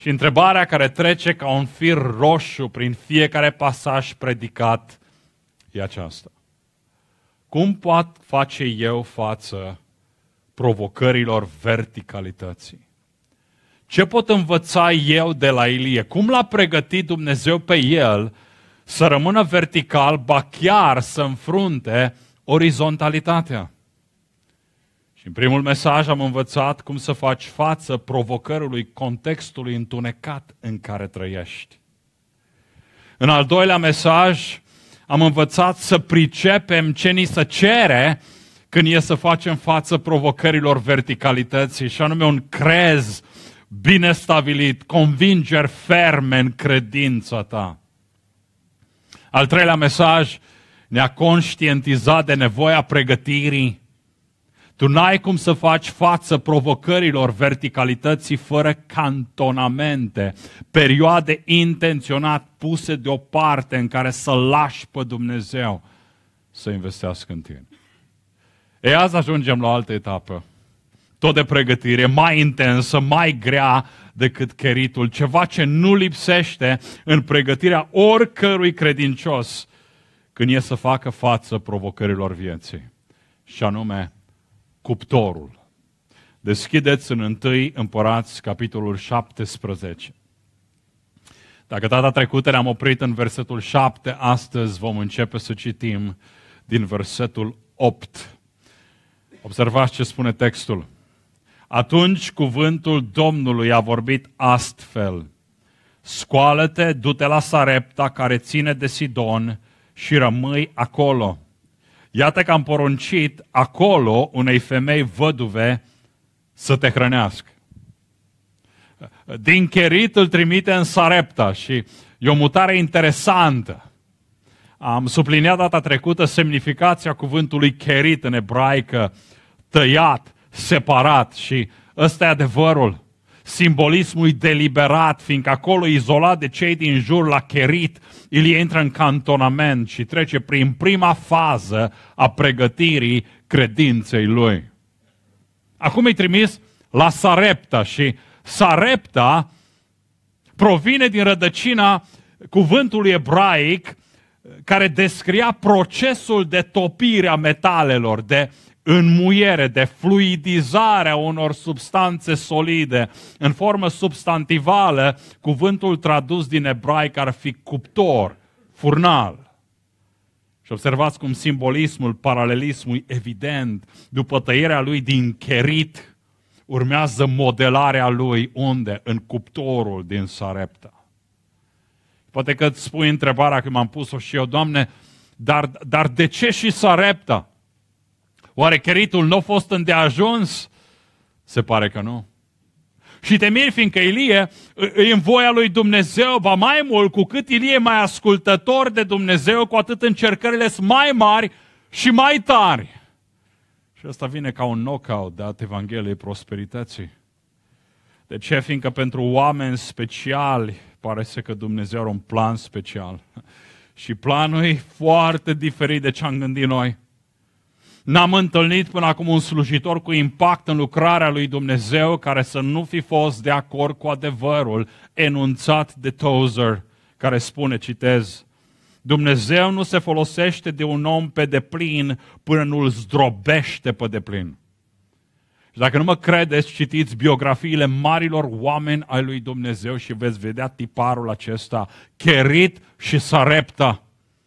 Și întrebarea care trece ca un fir roșu prin fiecare pasaj predicat e aceasta. Cum pot face eu față provocărilor verticalității? Ce pot învăța eu de la Ilie? Cum l-a pregătit Dumnezeu pe el să rămână vertical, ba chiar să înfrunte orizontalitatea? Și în primul mesaj am învățat cum să faci față provocării contextului întunecat în care trăiești. În al doilea mesaj am învățat să pricepem ce ni se cere când e să facem față provocărilor verticalității, și anume un crez bine stabilit, convingeri ferme în credința ta. Al treilea mesaj ne-a conștientizat de nevoia pregătirii. Tu n-ai cum să faci față provocărilor verticalității fără cantonamente, perioade intenționat puse deoparte în care să lași pe Dumnezeu să investească în tine. Ei, azi ajungem la o altă etapă, tot de pregătire, mai intensă, mai grea decât cheritul, ceva ce nu lipsește în pregătirea oricărui credincios când e să facă față provocărilor vieții, și anume cuptorul. Deschideți în 1 Împărați, capitolul 17. Dacă data trecută ne-am oprit în versetul 7, astăzi vom începe să citim din versetul 8. Observați ce spune textul. Atunci cuvântul Domnului a vorbit astfel: scoală-te, du-te la Sarepta care ține de Sidon și rămâi acolo. Iată că am poruncit acolo unei femei văduve să te hrănească. Din Cherit îl trimite în Sarepta și e o mutare interesantă. Am subliniat data trecută semnificația cuvântului Cherit în ebraică, tăiat, separat, și ăsta e adevărul. Simbolismul e deliberat, fiindcă acolo, izolat de cei din jur, la Cherit, el intră în cantonament și trece prin prima fază a pregătirii credinței lui. Acum e trimis la Sarepta și Sarepta provine din rădăcina cuvântului ebraic care descria procesul de topire a metalelor, de înmuiere, de fluidizare a unor substanțe solide. În formă substantivală, cuvântul tradus din ebraic ar fi cuptor, furnal. Și observați cum simbolismul, paralelismul e evident. După tăierea lui din Cherit, urmează modelarea lui unde? În cuptorul din Sarepta. Poate că îți spui întrebarea, că m-am pus-o și eu, Doamne, dar de ce și Sarepta? Oare Cheritul nu a fost îndeajuns? Se pare că nu. Și te miri, fiindcă Ilie e în voia lui Dumnezeu, ba mai mult, cu cât Ilie e mai ascultător de Dumnezeu, cu atât încercările sunt mai mari și mai tari. Și asta vine ca un knockout dat Evangheliei prosperității. De ce? Fiindcă pentru oameni speciali pare să că Dumnezeu are un plan special. Și planul e foarte diferit de ce am gândit noi. N-am întâlnit până acum un slujitor cu impact în lucrarea lui Dumnezeu care să nu fi fost de acord cu adevărul enunțat de Tozer, care spune, citez, Dumnezeu nu se folosește de un om pe deplin până nu îl zdrobește pe deplin. Și dacă nu mă credeți, citiți biografiile marilor oameni ai lui Dumnezeu și veți vedea tiparul acesta, Cherit și Sarepta.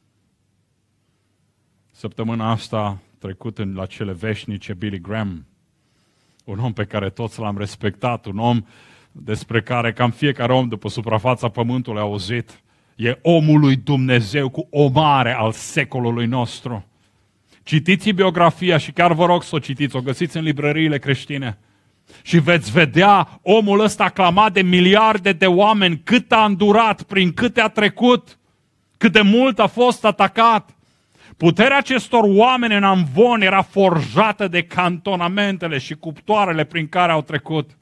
Săptămâna asta trecut la cele veșnice Billy Graham, un om pe care toți l-am respectat, un om despre care cam fiecare om după suprafața pământului a auzit. E omul lui Dumnezeu cu o mare al secolului nostru. Citiți biografia și chiar vă rog să o citiți, o găsiți în librăriile creștine. Și veți vedea omul ăsta aclamat de miliarde de oameni, cât a îndurat, prin câte a trecut, cât de mult a fost atacat. Puterea acestor oameni în amvon era forjată de cantonamentele și cuptoarele prin care au trecut.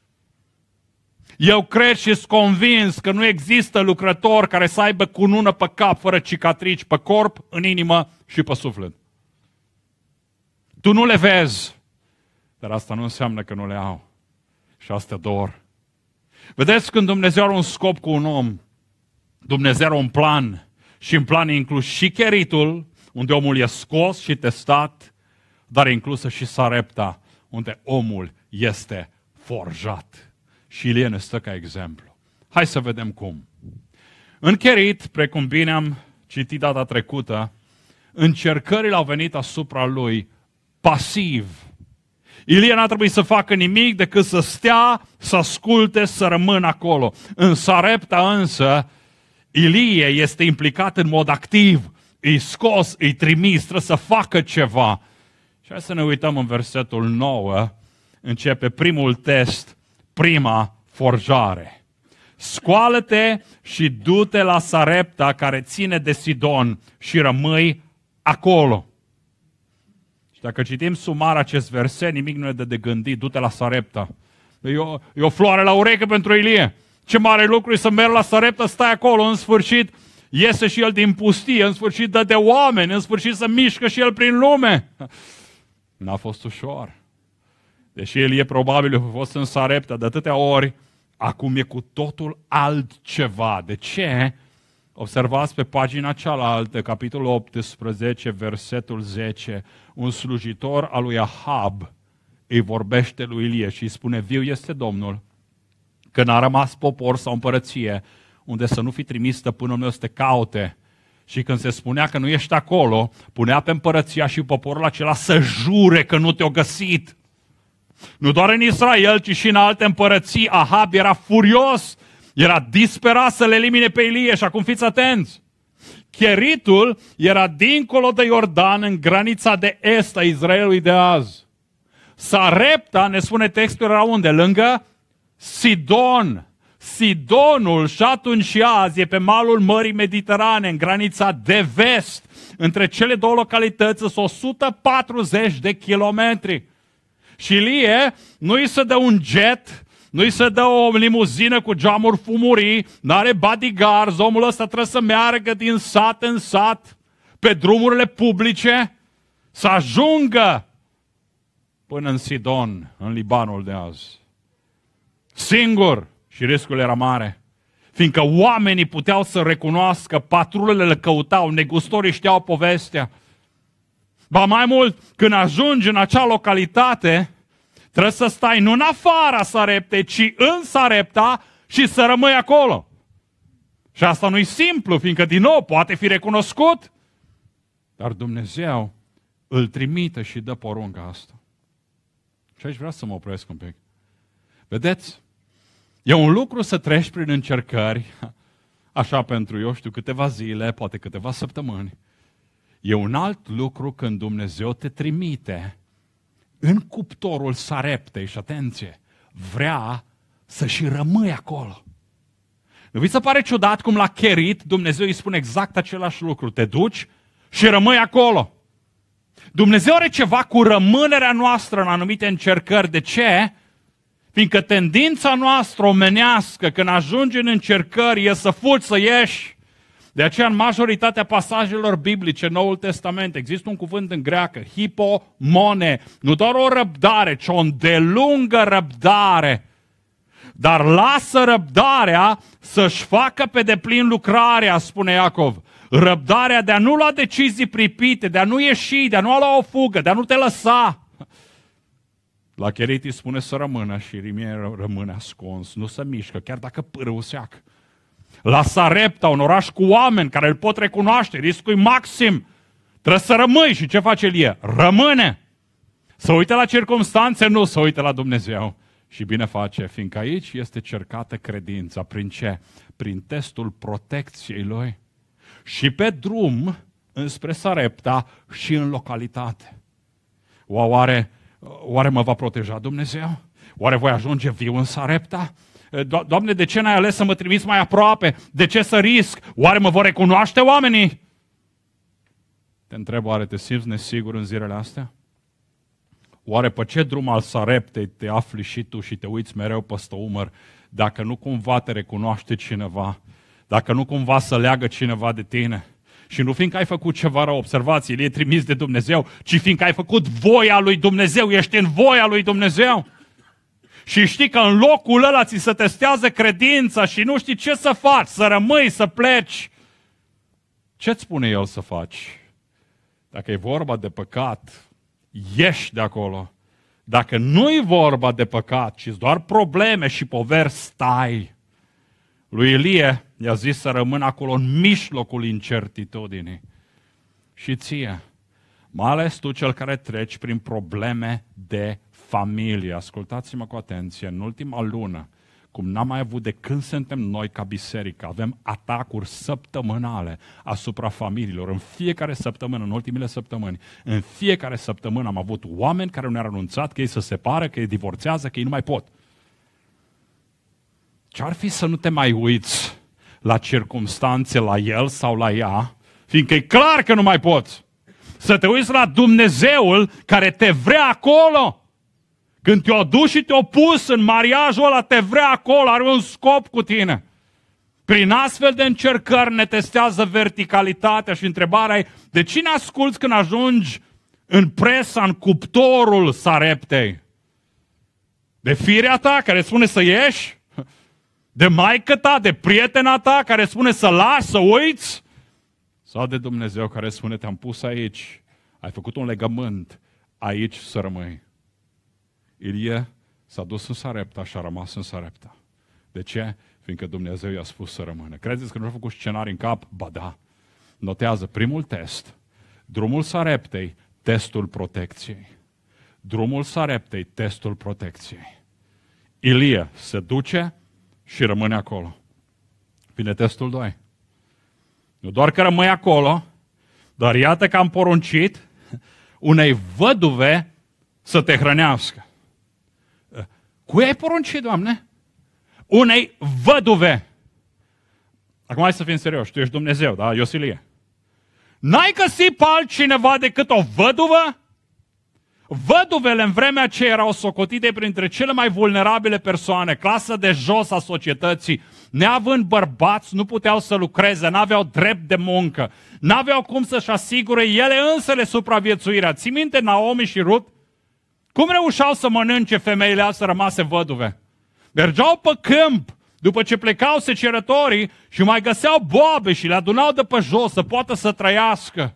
Eu cred și sunt convins că nu există lucrător care să aibă cunună pe cap fără cicatrici pe corp, în inimă și pe suflet. Tu nu le vezi, dar asta nu înseamnă că nu le au. Și astea dor. Vedeți, când Dumnezeu are un scop cu un om, Dumnezeu are un plan și în plan e inclus și cheritul, unde omul e scos și testat, dar e inclusă și Sarepta, unde omul este forjat. Și Ilie ne stă ca exemplu. Hai să vedem cum. În Cherit, precum bine am citit data trecută, încercările au venit asupra lui pasiv. Ilie n-a trebuit să facă nimic decât să stea, să asculte, să rămână acolo. În Sarepta însă, Ilie este implicat în mod activ, îi scos, îi trimis, trebuie să facă ceva. Și hai să ne uităm în versetul 9, începe primul test, prima forjare. Scoală-te și du-te la Sarepta care ține de Sidon și rămâi acolo. Și dacă citim sumar acest verset, nimic nu e de gândit, du-te la Sarepta. E o floare la ureche pentru Ilie. Ce mare lucru e să mergi la Sarepta, stai acolo, în sfârșit iese și el din pustie, în sfârșit dă de oameni, în sfârșit să mișcă și el prin lume. N-a fost ușor. Deși Ilie probabil a fost în Sarepta de atâtea ori, acum e cu totul altceva. De ce? Observați pe pagina cealaltă, capitolul 18, versetul 10, un slujitor al lui Ahab îi vorbește lui Ilie și îi spune, viu este Domnul, că n-a rămas popor sau împărăție unde să nu fi trimis stăpânul meu să te caute. Și când se spunea că nu ești acolo, punea pe împărăția și poporul acela să jure că nu te-o găsit. Nu doar în Israel, ci și în alte împărății. Ahab era furios, era disperat să le elimine pe Ilie și acum fiți atenți. Cheritul era dincolo de Iordan, în granița de est a Israelului de azi. Sarepta, ne spune textul, era unde? Lângă Sidon. Sidonul și atunci și azi e pe malul Mării Mediterane, în granița de vest. Între cele două localități sunt 140 de kilometri. Și Ilie nu-i se dă un jet, nu-i se dă o limuzină cu geamuri fumurii, n-are bodyguards, omul ăsta trebuie să meargă din sat în sat, pe drumurile publice, să ajungă până în Sidon, în Libanul de azi. Singur, și riscul era mare, fiindcă oamenii puteau să recunoască, patrulele le căutau, negustorii știau povestea. Ba mai mult, când ajungi în acea localitate, trebuie să stai nu în afara Sareptei, ci în Sarepta și să rămâi acolo. Și asta nu-i simplu, fiindcă din nou poate fi recunoscut, dar Dumnezeu îl trimite și dă porunca asta. Și aici vreau să mă opresc un pic. Vedeți? E un lucru să treci prin încercări, așa pentru, eu știu, câteva zile, poate câteva săptămâni. E un alt lucru când Dumnezeu te trimite în cuptorul Sareptei și atenție, vrea să și rămâi acolo. Nu vi se pare ciudat cum la Cherit Dumnezeu îi spune exact același lucru, te duci și rămâi acolo. Dumnezeu are ceva cu rămânerea noastră în anumite încercări. De ce? Fiindcă tendința noastră omenească când ajungi în încercări e să fugi, să ieși. De aceea în majoritatea pasajelor biblice, Noul Testament, există un cuvânt în greacă, hipomone, nu doar o răbdare, ci o îndelungă răbdare. Dar lasă răbdarea să-și facă pe deplin lucrarea, spune Iacov. Răbdarea de a nu lua decizii pripite, de a nu ieși, de a nu lua o fugă, de a nu te lăsa. La Cherit îi spune să rămână și Ilie rămâne ascuns, nu se mișcă, chiar dacă pârâul seacă. La Sarepta, un oraș cu oameni care îl pot recunoaște, riscul e maxim. Trebuie să rămâi. Și ce face Ilie? Rămâne. Să uite la circumstanțe? Nu, să uite la Dumnezeu. Și bine face, fiindcă aici este cercată credința. Prin ce? Prin testul protecției lui. Și pe drum înspre Sarepta și în localitate. Oare mă va proteja Dumnezeu? Oare voi ajunge viu în Sarepta? Doamne, de ce n-ai ales să mă trimiți mai aproape? De ce să risc? Oare mă vor recunoaște oamenii? Te întreb, oare te simți nesigur în zilele astea? Oare pe ce drum al Sareptei te afli și tu și te uiți mereu peste umăr, dacă nu cumva te recunoaște cineva, dacă nu cumva să leagă cineva de tine? Și nu fiindcă ai făcut ceva rău, observați, el e trimis de Dumnezeu, ci fiindcă ai făcut voia lui Dumnezeu, ești în voia lui Dumnezeu. și știi că în locul ăla ți se testează credința și nu știi ce să faci, să rămâi, să pleci, ce-ți spune El să faci? Dacă e vorba de păcat, ieși de acolo. Dacă nu e vorba de păcat, ci doar probleme și poveri, stai. Lui Ilie i-a zis să rămână acolo în mijlocul incertitudinii. Și ție, mai ales tu cel care treci prin probleme de familie. Ascultați-mă cu atenție, în ultima lună, cum n-am mai avut de când suntem noi ca biserică, avem atacuri săptămânale asupra familiilor. În fiecare săptămână, în ultimele săptămâni, în fiecare săptămână am avut oameni care ne-au anunțat că ei se separă, că ei divorțează, că ei nu mai pot. Ce-ar fi să nu te mai uiți la circumstanțe, la el sau la ea, fiindcă e clar că nu mai poți. Să te uiți la Dumnezeul care te vrea acolo. Când te-o dus și te-o pus în mariajul ăla, te vrea acolo, are un scop cu tine. Prin astfel de încercări ne testează verticalitatea și întrebarea e, de cine asculți când ajungi în presa, în cuptorul Sareptei? De firea ta care spune să ieși? De maică ta, de prietena ta care spune să lași, să uiți? Sau de Dumnezeu care spune te-am pus aici, ai făcut un legământ, aici să rămâi? Ilie s-a dus în Sarepta și a rămas în Sarepta. De ce? Fiindcă Dumnezeu i-a spus să rămână. Credeți că nu a făcut scenarii în cap? Ba da. Notează primul test. Drumul Sareptei, testul protecției. Drumul Sareptei, testul protecției. Ilie se duce și rămâne acolo. Vine testul 2. Nu doar că rămâi acolo, dar iată că am poruncit unei văduve să te hrănească. Cui ai poruncit, Doamne? Unei văduve. Acum hai să fim serioși, tu ești Dumnezeu, da? Eu sunt Ilie. N-ai găsit pe altcineva decât o văduvă? Văduvele în vremea aceea erau socotite printre cele mai vulnerabile persoane, clasă de jos a societății. Neavând bărbați, nu puteau să lucreze, n-aveau drept de muncă, n-aveau cum să-și asigure ele însele supraviețuirea. Ții minte Naomi și Rut? Cum reușeau să mănânce femeile astea rămase văduve? Mergeau pe câmp, după ce plecau secerătorii și mai găseau boabe și le adunau de pe jos să poată să trăiască.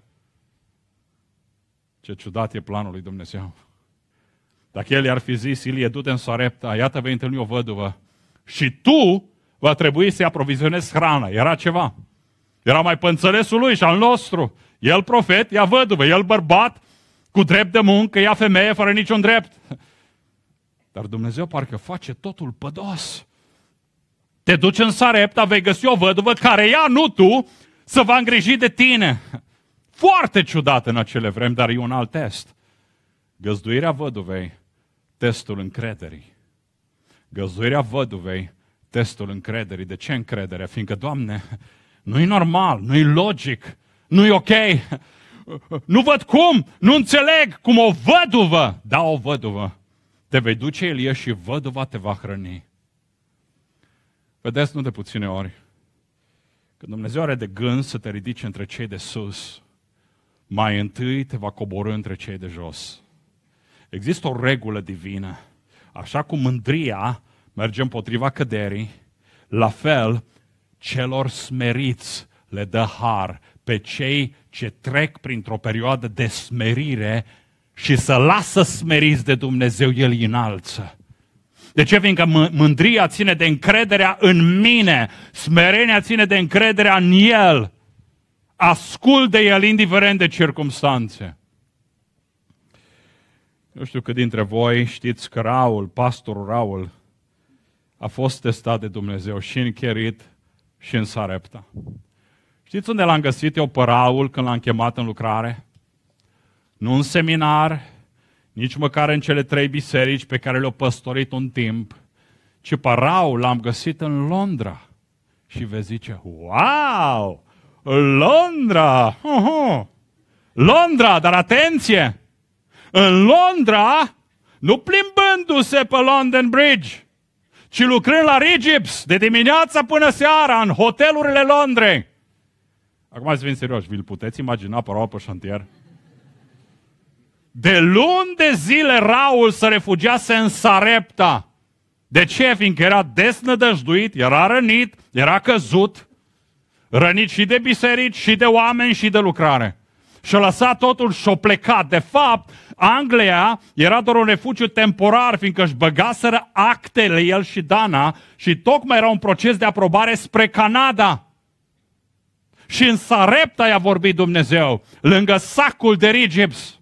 Ce ciudat e planul lui Dumnezeu. Dacă El i-ar fi zis, Ilie, du-te în Sarepta, iată vei întâlni o văduvă și tu va trebui să-i aprovizionezi hrana. Era ceva. Era mai pe înțelesul lui și al nostru. El profet, ea văduvă, el bărbat, cu drept de muncă, ea femeie, fără niciun drept. Dar Dumnezeu parcă face totul pădos. Te duci în Sarepta, vei găsi o văduvă care ea, nu tu, să va îngriji de tine. Foarte ciudat în acele vremi, dar e un alt test. Găzduirea văduvei, testul încrederii. Găzduirea văduvei, testul încrederii. De ce încredere? Fiindcă, Doamne, nu-i normal, nu-i logic, nu-i ok. Nu văd cum, nu înțeleg cum o văduvă, da, o văduvă, te vei duce, Ilie, și văduva te va hrăni. Vedeți, nu de puține ori, că Dumnezeu are de gând să te ridice între cei de sus, mai întâi te va coborî între cei de jos. Există o regulă divină. Așa cum mândria merge împotriva căderii, la fel celor smeriți le dă har, pe cei ce trec printr-o perioadă de smerire și să lasă smeriți de Dumnezeu, El îi înalță. De ce? Fiindcă mândria ține de încrederea în mine, smerenia ține de încrederea în El. Ascult de El, indiferent de circumstanțe. Nu știu cât dintre voi știți că Raul, pastorul Raul, a fost testat de Dumnezeu și în Cherit și în Sarepta. Știți unde l-am găsit eu pe Raul când l-am chemat în lucrare? Nu în seminar, nici măcar în cele 3 biserici pe care le-au păstorit un timp, ci pe Raul l-am găsit în Londra. Și vei zice, wow, Londra! Londra, dar atenție! În Londra, nu plimbându-se pe London Bridge, ci lucrând la Regips de dimineața până seara în hotelurile Londrei. Acum să fim serioși, vi-l puteți imagina pe Raul pe șantier? De luni de zile Raul se refugiase în Sarepta. De ce? Fiindcă era desnădăjduit, era rănit, era căzut, rănit și de biserici, și de oameni, și de lucrare. Și-a lăsat totul și-a plecat. De fapt, Anglia era doar un refugiu temporar, fiindcă își băgaseră actele, el și Dana, și tocmai era un proces de aprobare spre Canada. Și în Sarepta i-a vorbit Dumnezeu, lângă sacul de rigips.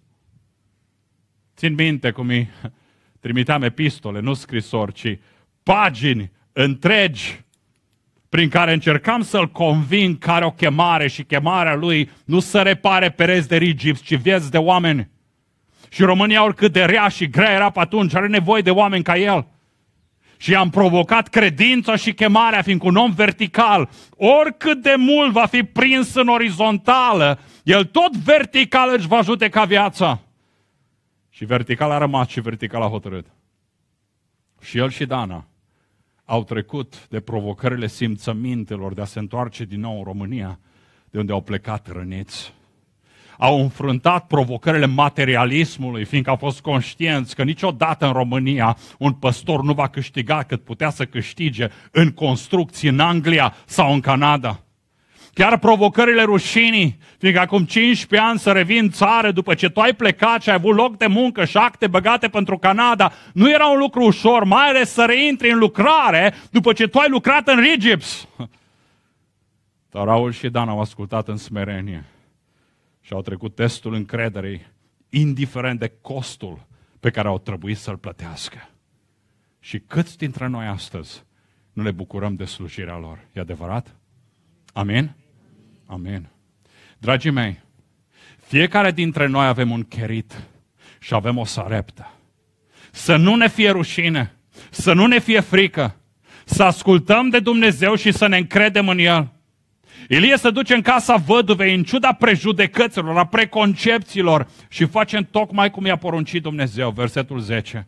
Țin minte cum îi trimiteam epistole, nu scrisori, ci pagini întregi prin care încercam să-l conving că are o chemare și chemarea lui nu să repare pereți de rigips, ci vieți de oameni. Și România, oricât de rea și grea era pe atunci, are nevoie de oameni ca el. Și am provocat credința și chemarea, fiindcă un om vertical, oricât de mult va fi prins în orizontală, el tot vertical își va judeca viața. Și vertical a rămas și vertical a hotărât. Și el și Dana au trecut de provocările simțămintelor de a se întoarce din nou în România, de unde au plecat răniți. Au înfruntat provocările materialismului, fiindcă au fost conștienți că niciodată în România un păstor nu va câștiga cât putea să câștige în construcții în Anglia sau în Canada. Chiar provocările rușinii, fiindcă acum 15 ani să revii în țară după ce tu ai plecat și ai avut loc de muncă și acte băgate pentru Canada, nu era un lucru ușor, mai ales să reintri în lucrare după ce tu ai lucrat în rigips. Dar Raul și Dan au ascultat în smerenie și au trecut testul încrederii, indiferent de costul pe care au trebuit să-l plătească. Și câți dintre noi astăzi nu ne bucurăm de slujirea lor? E adevărat? Amin? Amin. Dragii mei, fiecare dintre noi avem un cherit și avem o sareptă. Să nu ne fie rușine, să nu ne fie frică, să ascultăm de Dumnezeu și să ne încredem în El. Ilie se duce în casa văduvei în ciuda prejudecăților, a preconcepțiilor și face tocmai cum i-a poruncit Dumnezeu. Versetul 10.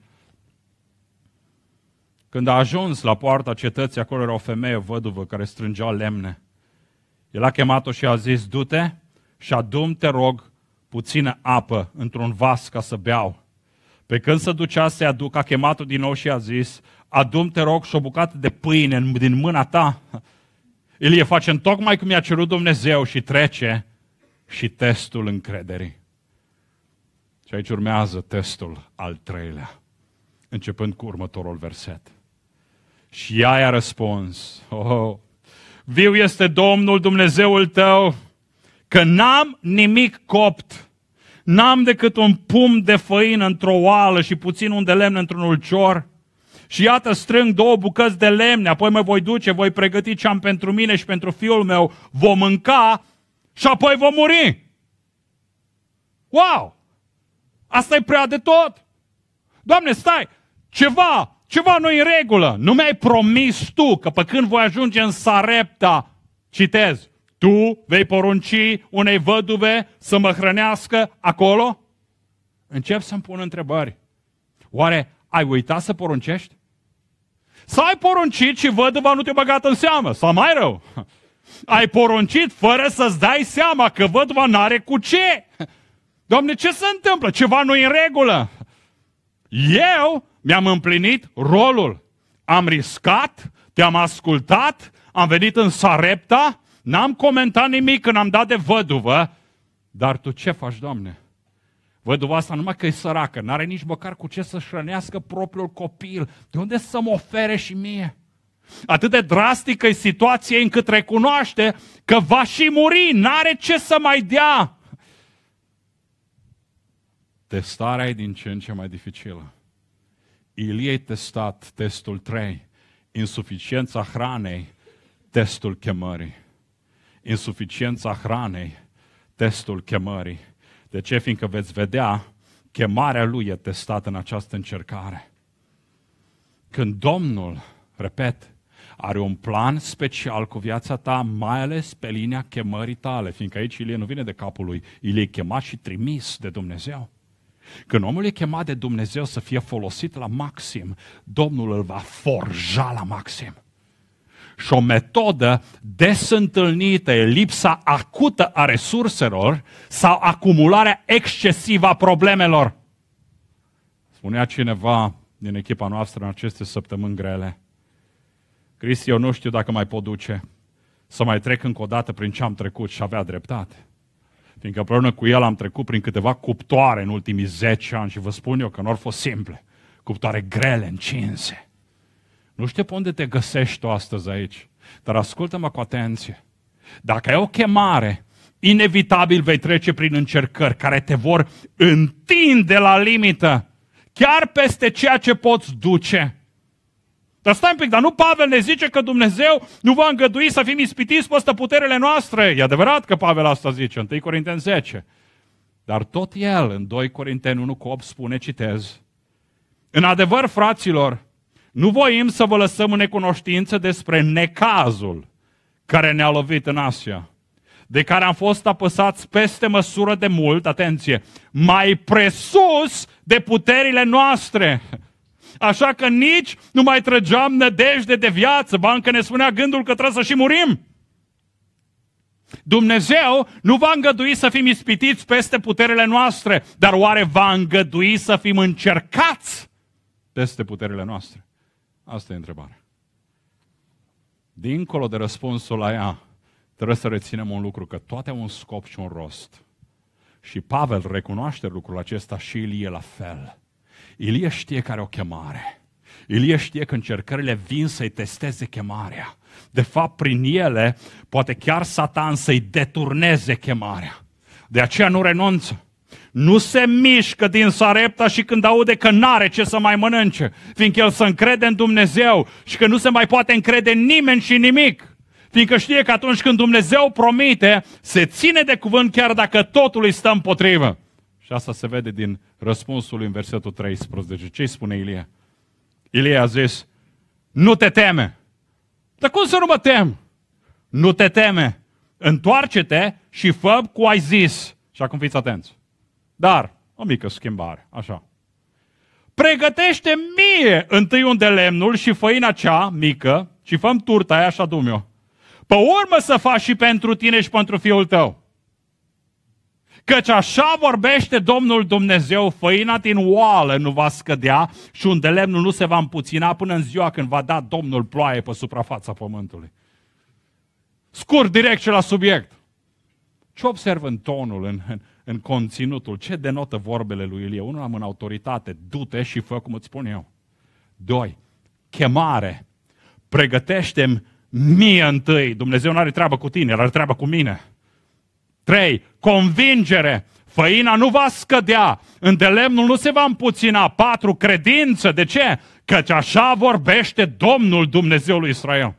Când a ajuns la poarta cetății, acolo era o femeie văduvă care strângea lemne. El a chemat-o și a zis, du-te și adu-mi, te rog, puțină apă într-un vas ca să beau. Pe când se ducea să-i aduc, a chemat-o din nou și a zis, adu-mi, te rog, și o bucată de pâine din mâna ta. Ilie face tocmai cum i-a cerut Dumnezeu și trece și testul încrederii. Și aici urmează testul al treilea, începând cu următorul verset. Și ea i-a răspuns, viu este Domnul Dumnezeul tău, că n-am nimic copt, n-am decât un pumn de făină într-o oală și puțin un de lemn într-un ulcior. Și iată, strâng 2 bucăți de lemne, apoi mă voi duce, voi pregăti ce am pentru mine și pentru fiul meu, vom mânca și apoi vom muri. Wow! Asta e prea de tot. Doamne, stai, ceva nu e în regulă. Nu mi-ai promis tu că pe când voi ajunge în Sarepta, citez, tu vei porunci unei văduve să mă hrănească acolo? Încep să-mi pun întrebări. Oare ai uitat să poruncești? Sau ai poruncit și văduva nu te-a băgat în seamă? Sau mai rău? Ai poruncit fără să-ți dai seama că văduva n-are cu ce? Doamne, ce se întâmplă? Ceva nu e în regulă. Eu mi-am împlinit rolul. Am riscat, te-am ascultat, am venit în Sarepta, n-am comentat nimic când am dat de văduvă, dar tu ce faci, Doamne? Văduva asta numai că e săracă, n-are nici măcar cu ce să-și hrănească propriul copil. De unde să-mi ofere și mie? Atât de drastică e situația încât recunoaște că va și muri, n-are ce să mai dea. Testarea e din ce în ce mai dificilă. Ilie a testat testul 3, insuficiența hranei, testul chemării. Insuficiența hranei, testul chemării. De ce? Fiindcă veți vedea, chemarea lui e testată în această încercare. Când Domnul, repet, are un plan special cu viața ta, mai ales pe linia chemării tale, fiindcă aici Ilie nu vine de capul lui, Ilie e chemat și trimis de Dumnezeu. Când omul e chemat de Dumnezeu să fie folosit la maxim, Domnul îl va forja la maxim. Și o metodă des întâlnită e lipsa acută a resurselor sau acumularea excesivă a problemelor. Spunea cineva, din echipa noastră în aceste săptămâni grele. Cristi, eu nu știu dacă mai pot duce să mai trec încă o dată prin ce am trecut și avea dreptate. Fiindcă împreună cu el am trecut prin câteva cuptoare în ultimii 10 ani și vă spun eu că nu au fost simple. Cuptoare grele, încinse. Nu știu pe unde te găsești tu astăzi aici, dar ascultă-mă cu atenție. Dacă ai o chemare, inevitabil vei trece prin încercări care te vor întinde la limită, chiar peste ceea ce poți duce. Dar stai un pic, dar nu Pavel ne zice că Dumnezeu nu va îngădui să fim ispitiți peste puterile noastre? E adevărat că Pavel asta zice, 1 Corinteni 10. Dar tot el, în 2 Corinteni 1:8 spune, citez, în adevăr, fraților, nu voim să vă lăsăm în necunoștință despre necazul care ne-a lovit în Asia, de care am fost apăsați peste măsură de mult, atenție, mai presus de puterile noastre. Așa că nici nu mai trăgeam nădejde de viață, ba încă ne spunea gândul că trebuie să și murim. Dumnezeu nu va îngădui să fim ispitiți peste puterile noastre, dar oare va îngădui să fim încercați peste puterile noastre? Asta e întrebarea. Dincolo de răspunsul la ea, trebuie să reținem un lucru, că toate au un scop și un rost. Și Pavel recunoaște lucrul acesta și Ilie la fel. Ilie știe că are o chemare. Ilie știe că încercările vin să-i testeze chemarea. De fapt, prin ele, poate chiar Satan să-i deturneze chemarea. De aceea nu renunță. Nu se mișcă din Sarepta și când aude că n-are ce să mai mănânce, fiindcă el se încrede în Dumnezeu și că nu se mai poate încrede nimeni și nimic. Fiindcă știe că atunci când Dumnezeu promite, se ține de cuvânt chiar dacă totul îi stă împotrivă. Și asta se vede din răspunsul în versetul 13. Ce îi spune Ilie? Ilie a zis, nu te teme. Dar cum să nu mă tem? Nu te teme. Întoarce-te și fă cum ai zis. Și acum fiți atenți. Dar, o mică schimbare, așa. Pregătește mie întâi un de lemnul și făina cea mică și fă-mi turta aia și adu-mi-o. Pe urmă să faci și pentru tine și pentru fiul tău. Căci așa vorbește Domnul Dumnezeu, făina din oală nu va scădea și un de lemnul nu se va împuțina până în ziua când va da Domnul ploaie pe suprafața pământului. Scurt, direct și la subiect. Ce observ în tonul, în conținutul? Ce denotă vorbele lui Ilie? Unul, am în autoritate, du-te și fă cum îți spun eu. 2. Chemare. Pregătește-mi mie întâi. Dumnezeu nu are treabă cu tine, el are treabă cu mine. 3. Convingere. Făina nu va scădea, îndelemnul nu se va împuțina. 4. Credință. De ce? Căci așa vorbește Domnul Dumnezeul lui Israel.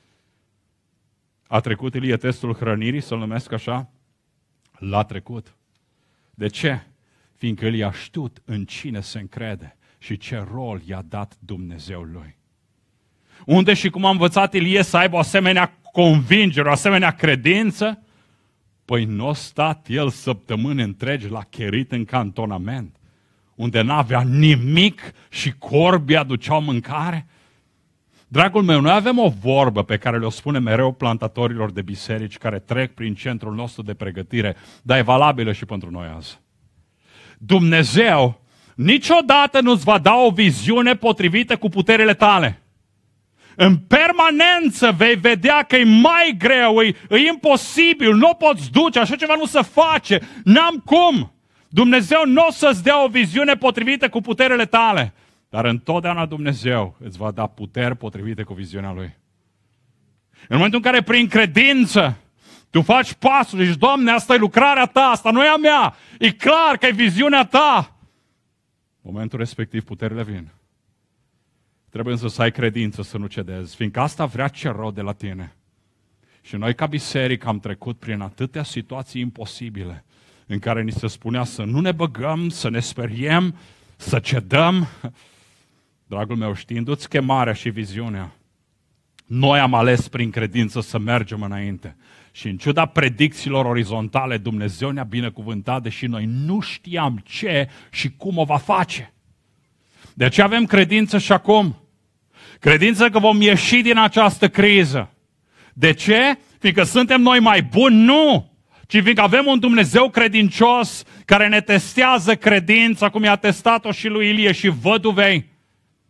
A trecut Ilie testul hrănirii, să-l numesc așa? L-a trecut. De ce? Fiindcă el i-a știut în cine se încrede și ce rol i-a dat Dumnezeul lui. Unde și cum a învățat Ilie să aibă o asemenea convingere, o asemenea credință? Păi nu a stat el săptămâni întregi la Cherit în cantonament, unde n-avea nimic și corbii aduceau mâncare? Dragul meu, noi avem o vorbă pe care le-o spunem mereu plantatorilor de biserici care trec prin centrul nostru de pregătire, dar e valabilă și pentru noi azi. Dumnezeu niciodată nu-ți va da o viziune potrivită cu puterile tale. În permanență vei vedea că e mai greu, e imposibil, nu o poți duce, așa ceva nu se face, n-am cum. Dumnezeu nu o să-ți dea o viziune potrivită cu puterile tale, dar întotdeauna Dumnezeu îți va da puteri potrivite cu viziunea Lui. În momentul în care prin credință tu faci pasul și zici, Doamne, asta e lucrarea Ta, asta nu e a mea, e clar că e viziunea Ta. În momentul respectiv puterile vin. Trebuie însă să ai credință, să nu cedezi, fiindcă asta vrea ce rău de la tine. Și noi ca biserică am trecut prin atâtea situații imposibile în care ni se spunea să nu ne băgăm, să ne speriem, să cedăm. Dragul meu, știindu-ți chemarea și viziunea, noi am ales prin credință să mergem înainte. Și în ciuda predicțiilor orizontale, Dumnezeu ne-a binecuvântat, deși noi nu știam ce și cum o va face. De aceea avem credință și acum. Credință că vom ieși din această criză. De ce? Fiindcă suntem noi mai buni? Nu! Ci fiindcă avem un Dumnezeu credincios care ne testează credința, cum i-a testat-o și lui Ilie și văduvei.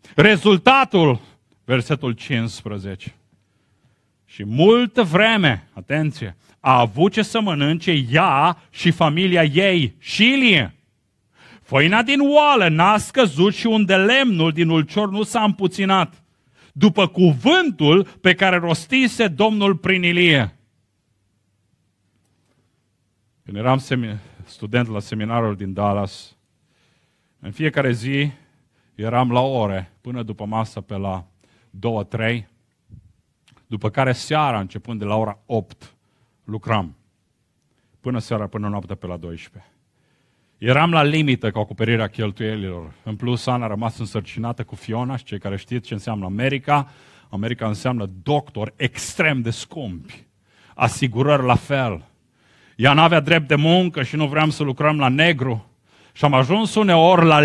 Rezultatul, versetul 15. Și multă vreme, atenție, a avut ce să mănânce ea și familia ei, și Ilie. Făina din oală n-a scăzut și unde lemnul din ulcior nu s-a împuținat, după cuvântul pe care rostise Domnul prin Ilie. Când eram student la seminarul din Dallas, în fiecare zi eram la ore, până după masă pe la 2-3, după care seara, începând de la ora 8, lucram. Până seara, până noaptea pe la 12. Eram la limită cu acoperirea cheltuielilor. În plus, Ana a rămas însărcinată cu Fiona și cei care știți ce înseamnă America. America înseamnă doctori extrem de scumpi. Asigurări la fel. Ea n-avea drept de muncă și nu vreau să lucrăm la negru. Și am ajuns uneori la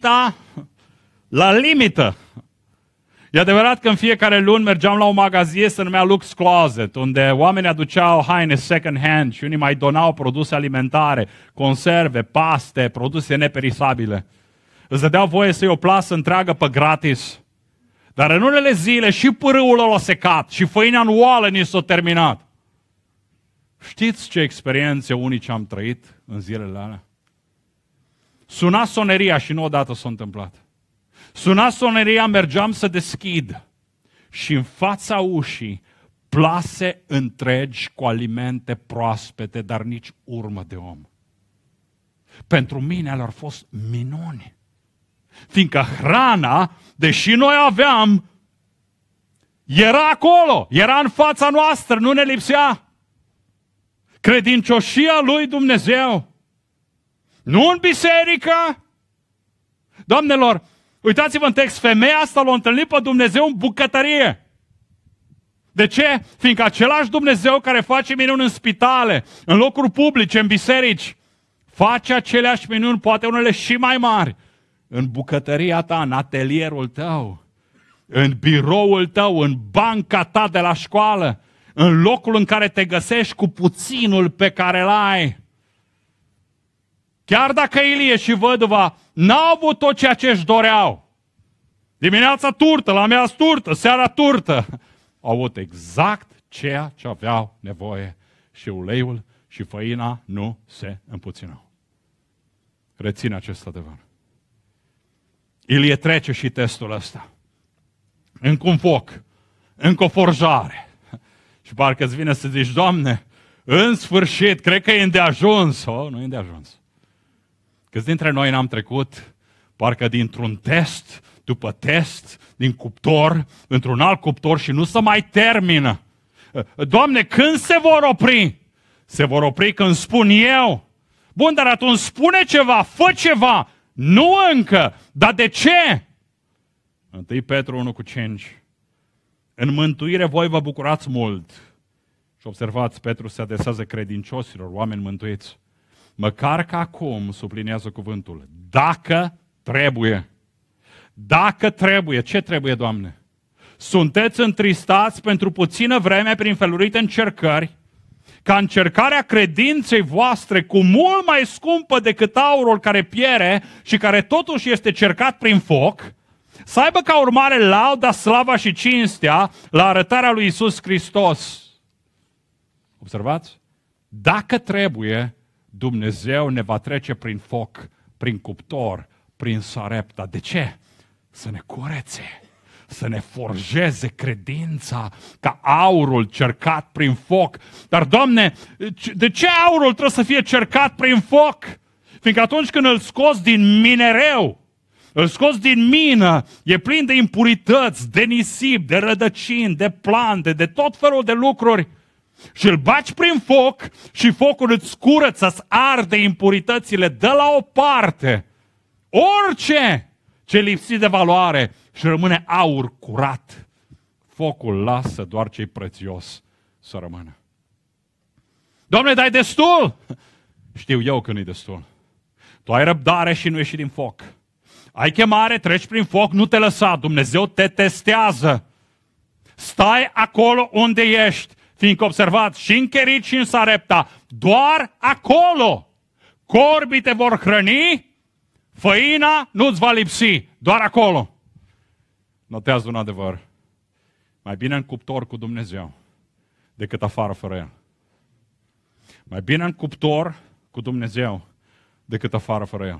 limită. E adevărat că în fiecare luni mergeam la o magazie, se numea Lux Closet, unde oamenii aduceau haine second hand și unii mai donau produse alimentare, conserve, paste, produse neperisabile. Îți dădeau voie să iei o plasă întreagă pe gratis. Dar în unele zile și pârâul ăla a secat și făina în oală ni s-a terminat. Știți ce experiențe unice am trăit în zilele alea? Suna soneria și nu odată s-a întâmplat. Suna soneria, mergeam să deschid și în fața ușii plase întregi cu alimente proaspete, dar nici urmă de om. Pentru mine alea au fost minuni. Fiindcă hrana, deși noi aveam, era acolo, era în fața noastră, nu ne lipsea. Credincioșia lui Dumnezeu, nu în biserică. Doamnelor, uitați-vă în text, femeia asta l-a întâlnit pe Dumnezeu în bucătărie. De ce? Fiindcă același Dumnezeu care face minuni în spitale, în locuri publice, în biserici, face aceleași minuni, poate unele și mai mari, în bucătăria ta, în atelierul tău, în biroul tău, în banca ta de la școală, în locul în care te găsești cu puținul pe care îl ai. Chiar dacă Ilie și văduva n-au avut tot ceea ce își doreau, dimineața turtă, la amiază turtă, seara turtă, au avut exact ceea ce aveau nevoie și uleiul și făina nu se împuținau. Reține acest adevăr. Ilie trece și testul ăsta. Încă un foc, încă o forjare. Și parcă îți vine să zici, Doamne, în sfârșit, cred că e îndeajuns. Nu e îndeajuns. Câți dintre noi n-am trecut, parcă dintr-un test, după test, din cuptor, într-un alt cuptor și nu se mai termină. Doamne, când se vor opri? Se vor opri când spun eu. Bun, dar atunci spune ceva, fă ceva. Nu încă. Dar de ce? 1 Petru 1:5. În mântuire voi vă bucurați mult. Și observați, Petru se adresează credincioșilor, oameni mântuiți. Măcar că acum, subliniază cuvântul, dacă trebuie. Dacă trebuie. Ce trebuie, Doamne? Sunteți întristați pentru puțină vreme prin felurite încercări, ca încercarea credinței voastre, cu mult mai scumpă decât aurul care piere și care totuși este cercat prin foc, să aibă ca urmare lauda, slava și cinstea la arătarea lui Iisus Hristos. Observați? Dacă trebuie, Dumnezeu ne va trece prin foc, prin cuptor, prin sarepta. De ce? Să ne curețe, să ne forjeze credința ca aurul cercat prin foc. Dar, Doamne, de ce aurul trebuie să fie cercat prin foc? Fiindcă atunci când îl scoți din minereu, îl scoți din mină, e plin de impurități, de nisip, de rădăcini, de plante, de tot felul de lucruri. Și îl baci prin foc și focul îți curăță, îți arde impuritățile, dă la o parte orice ce lipsit de valoare și rămâne aur curat. Focul lasă doar ce-i prețios să rămână. Doamne, dai destul? Știu eu că nu-i destul. Tu ai răbdare și nu ieși din foc. Ai chemare, treci prin foc, nu te lăsa. Dumnezeu te testează. Stai acolo unde ești. Fiindcă observați, și în Cherit și în Sarepta, doar acolo corbii te vor hrăni, făina nu-ți va lipsi, doar acolo. Notează un adevăr. Mai bine în cuptor cu Dumnezeu decât afară fără El. Mai bine în cuptor cu Dumnezeu decât afară fără El.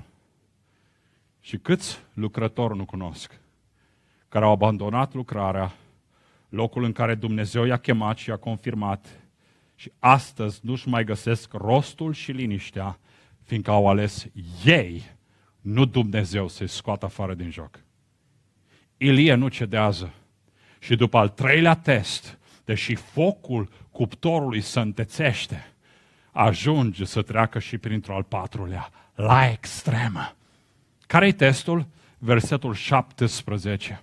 Și câți lucrători nu cunosc care au abandonat lucrarea, locul în care Dumnezeu i-a chemat și i-a confirmat și astăzi nu-și mai găsesc rostul și liniștea, fiindcă au ales ei, nu Dumnezeu, să-i scoată afară din joc. Ilie nu cedează și după al 3-lea test, deși focul cuptorului se întețește, ajunge să treacă și printr-o al 4-lea, la extremă. Care-i testul? Versetul 17.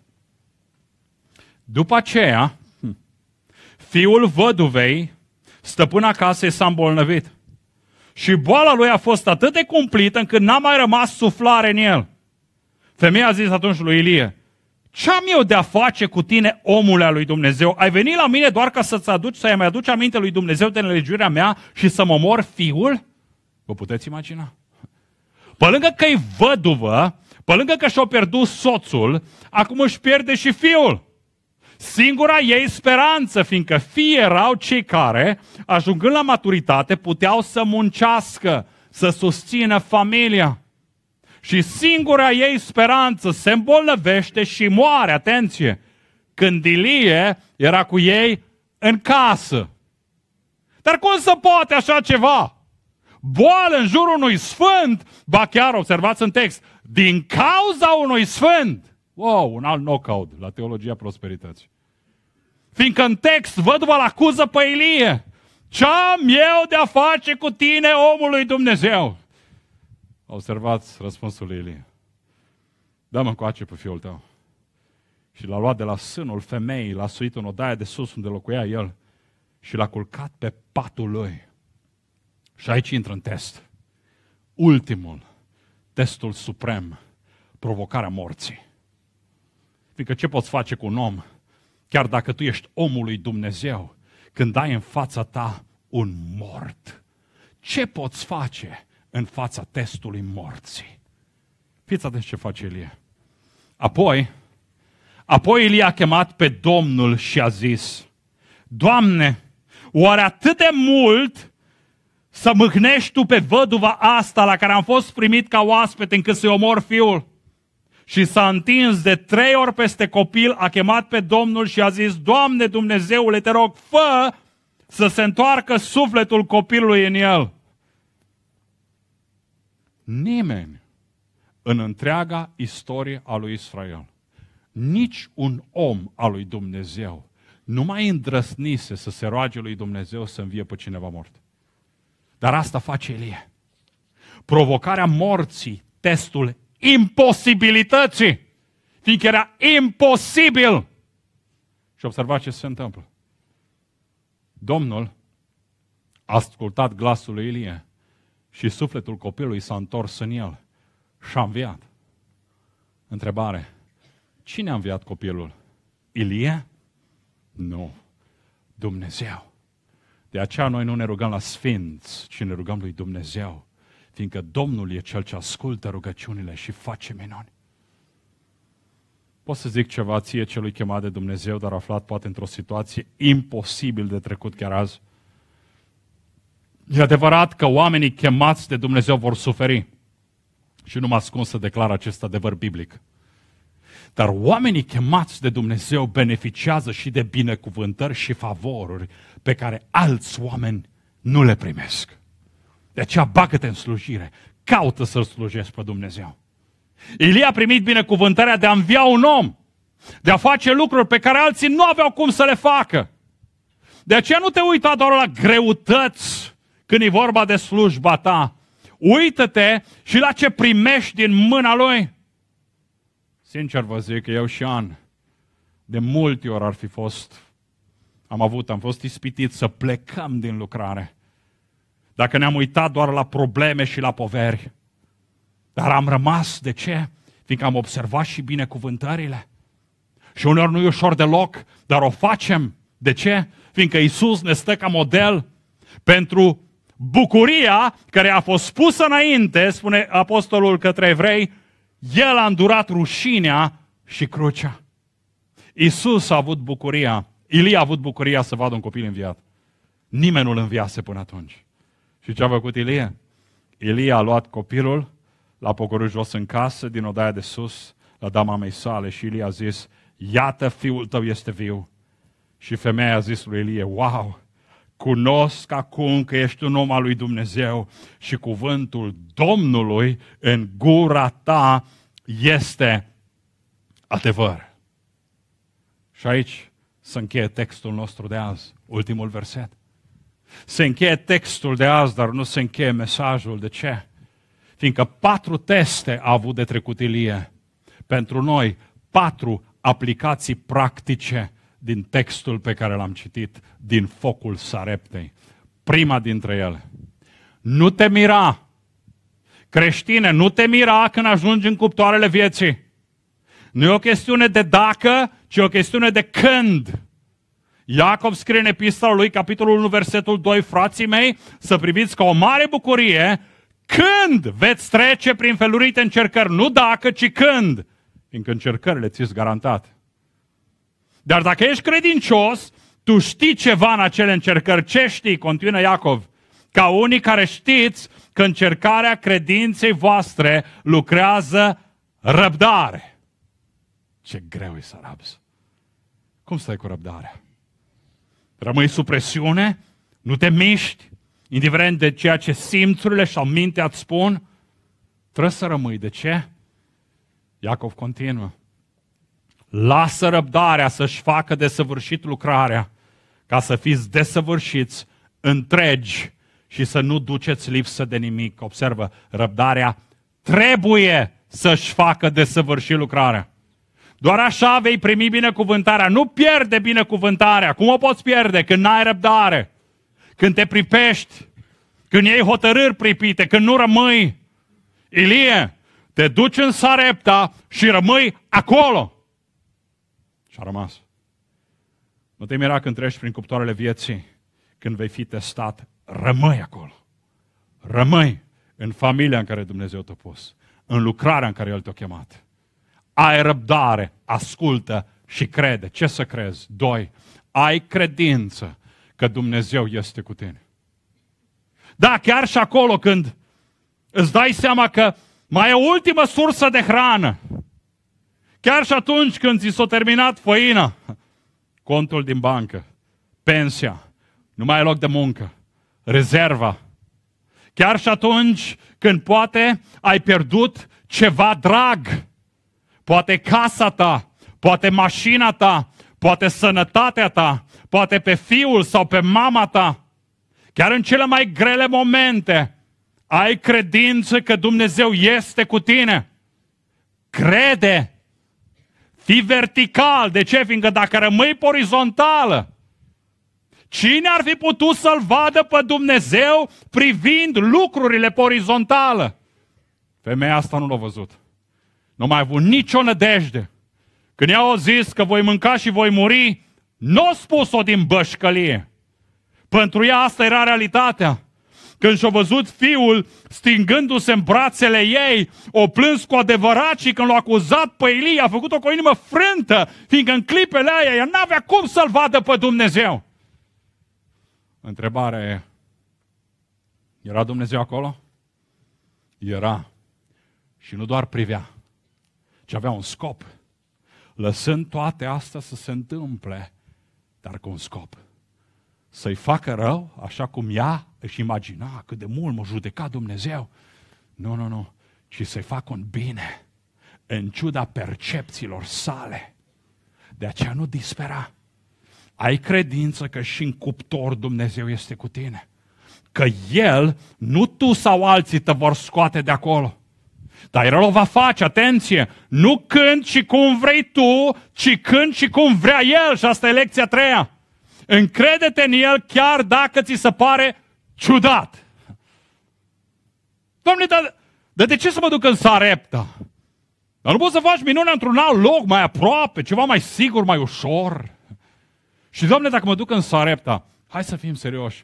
După aceea, fiul văduvei, stăpâna casei, s-a îmbolnăvit. Și boala lui a fost atât de cumplită încât n-a mai rămas suflare în el. Femeia a zis atunci lui Ilie: ce am eu de-a face cu tine, omule al lui Dumnezeu? Ai venit la mine doar ca să-i mai aduci aminte lui Dumnezeu de nelegiuirea mea și să mă omor fiul? Vă puteți imagina? Pe lângă că e văduvă, pe lângă că și-a pierdut soțul, acum își pierde și fiul. Singura ei speranță, fiindcă fii erau cei care, ajungând la maturitate, puteau să muncească, să susțină familia. Și singura ei speranță se îmbolnăvește și moare, atenție, când Ilie era cu ei în casă. Dar cum se poate așa ceva? Boală în jurul unui sfânt, ba chiar, observați în text, din cauza unui sfânt. Wow, un alt knockout la teologia prosperității. Fiindcă în text văduva l-acuză pe Ilie. Ce-am eu de-a face cu tine, omul lui Dumnezeu? Observați răspunsul lui Ilie. Dă-mă încoace pe fiul tău. Și l-a luat de la sânul femeii, l-a suit în odaia de sus unde locuia el și l-a culcat pe patul lui. Și aici intră în test. Ultimul, testul suprem, provocarea morții. Fiindcă ce poți face cu un om, chiar dacă tu ești omul lui Dumnezeu, când ai în fața ta un mort? Ce poți face în fața testului morții? Fiți atenți ce face Ilie. Apoi Ilie a chemat pe Domnul și a zis: Doamne, oare atât de mult să mâhnești tu pe văduva asta la care am fost primit ca oaspete încât să-i omor fiul? Și s-a întins de 3 ori peste copil, a chemat pe Domnul și a zis: Doamne Dumnezeule, te rog, fă să se întoarcă sufletul copilului în el. Nimeni în întreaga istorie a lui Israel, nici un om al lui Dumnezeu, nu mai îndrăznise să se roage lui Dumnezeu să învie pe cineva mort. Dar asta face Ilie. Provocarea morții, testul imposibilității, fiindcă era imposibil. Și observați ce se întâmplă. Domnul a ascultat glasul lui Ilie și sufletul copilului s-a întors în el și a înviat. Întrebare: cine a înviat copilul? Ilie? Nu. Dumnezeu. De aceea noi nu ne rugăm la sfinți, ci ne rugăm lui Dumnezeu, fiindcă Domnul e Cel ce ascultă rugăciunile și face minuni. Pot să zic ceva ție celui chemat de Dumnezeu, dar aflat poate într-o situație imposibil de trecut chiar azi? E adevărat că oamenii chemați de Dumnezeu vor suferi. Și nu mă ascund să declar acest adevăr biblic. Dar oamenii chemați de Dumnezeu beneficiază și de binecuvântări și favoruri pe care alți oameni nu le primesc. De aceea bagă-te în slujire, caută să-L slujești pe Dumnezeu. Ilie a primit binecuvântarea de a învia un om, de a face lucruri pe care alții nu aveau cum să le facă. De aceea nu te uita doar la greutăți când e vorba de slujba ta. Uită-te și la ce primești din mâna Lui. Sincer vă zic că eu și An, de multe ori am fost ispitit să plecăm din lucrare. Dacă ne-am uitat doar la probleme și la poveri. Dar am rămas, de ce? Fiindcă am observat și binecuvântările. Și uneori nu e ușor deloc, dar o facem. De ce? Fiindcă Iisus ne stă ca model pentru bucuria care a fost pusă înainte, spune apostolul către evrei, El a îndurat rușinea și crucea. Iisus a avut bucuria, Ilie a avut bucuria să vadă un copil înviat. Nimeni nu-l înviase până atunci. Și ce a făcut Ilie? Ilie a luat copilul, l-a pogorât jos în casă, din odaia de sus, l-a dat mamei sale și Ilie a zis, iată, fiul tău este viu. Și femeia a zis lui Ilie, wow, cunosc acum că ești un om al lui Dumnezeu și cuvântul Domnului în gura ta este adevăr. Și aici se încheie textul nostru de azi, ultimul verset. Se încheie textul de azi, dar nu se încheie mesajul. De ce? Fiindcă 4 teste a avut de trecut Ilie. Pentru noi, 4 aplicații practice din textul pe care l-am citit, din focul Sareptei. Prima dintre ele. Nu te mira, creștine, nu te mira când ajungi în cuptoarele vieții. Nu e o chestiune de dacă, ci e o chestiune de când. Iacov scrie în epistola lui, capitolul 1, versetul 2, frații mei, să priviți ca o mare bucurie când veți trece prin felurite încercări. Nu dacă, ci când. Fiindcă încercările ți-s garantate. Dar dacă ești credincios, tu știi ceva în acele încercări. Ce știi? Continuă Iacov. Ca unii care știți că încercarea credinței voastre lucrează răbdare. Ce greu e să rabzi. Cum stai cu răbdarea? Rămâi sub presiune? Nu te miști? Indiferent de ceea ce simțurile sau mintea îți spun? Trebuie să rămâi. De ce? Iacov continuă. Lasă răbdarea să-și facă desăvârșit lucrarea, ca să fiți desăvârșiți, întregi și să nu duceți lipsă de nimic. Observă, răbdarea trebuie să-și facă desăvârșit lucrarea. Doar așa vei primi binecuvântarea. Nu pierde binecuvântarea. Cum o poți pierde? Când n-ai răbdare, când te pripești, când iei hotărâri pripite, când nu rămâi. Ilie, te duci în Sarepta și rămâi acolo. Și a rămas. Nu te mira când treci prin cuptoarele vieții, când vei fi testat. Rămâi acolo. Rămâi în familia în care Dumnezeu te-a pus, în lucrarea în care El te-a chemat. Ai răbdare, ascultă și crede. Ce să crezi? 2. Ai credință că Dumnezeu este cu tine. Da, chiar și acolo când îți dai seama că mai e o ultimă sursă de hrană. Chiar și atunci când ți s-a terminat făina, contul din bancă, pensia, nu mai ai loc de muncă, rezerva. Chiar și atunci când poate ai pierdut ceva drag, poate casa ta, poate mașina ta, poate sănătatea ta, poate pe fiul sau pe mama ta, chiar în cele mai grele momente, ai credință că Dumnezeu este cu tine. Crede. Fii vertical. De ce? Fiindcă dacă rămâi pe orizontală, cine ar fi putut să-L vadă pe Dumnezeu privind lucrurile pe orizontală? Femeia asta nu l-a văzut. Nu mai a avut nicio nădejde. Când i-au zis că voi mânca și voi muri, nu a spus-o din bășcălie. Pentru ea asta era realitatea. Când și-a văzut fiul stingându-se în brațele ei, o plâns cu adevărat și când l-a acuzat pe Ilie, a făcut-o cu o inimă frântă, fiindcă în clipele aia ea n-avea cum să-L vadă pe Dumnezeu. Întrebarea e, era Dumnezeu acolo? Era. Și nu doar privea, ci avea un scop. Lăsând toate astea să se întâmple, dar cu un scop. Să-i facă rău, așa cum ea își imagina cât de mult m-a judecat Dumnezeu. Nu, ci să-i facă un bine, în ciuda percepțiilor sale. De aceea nu dispera. Ai credință că și în cuptor Dumnezeu este cu tine. Că El, nu tu sau alții te vor scoate de acolo. Dar El o va face, atenție, nu când și cum vrei tu, ci când și cum vrea El. Și asta e lecția 3. Încrede-te în El chiar dacă ți se pare ciudat. Doamne, dar de ce să mă duc în Sarepta? Dar nu poți să faci minune într-un alt loc mai aproape, ceva mai sigur, mai ușor. Și Doamne, dacă mă duc în Sarepta, hai să fim serioși,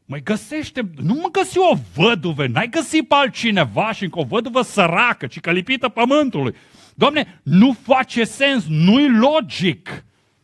nu mă găsi o văduvă, n-ai găsit pe altcineva și încă o văduvă săracă, ci călipită pământului. Doamne, nu face sens, nu-i logic.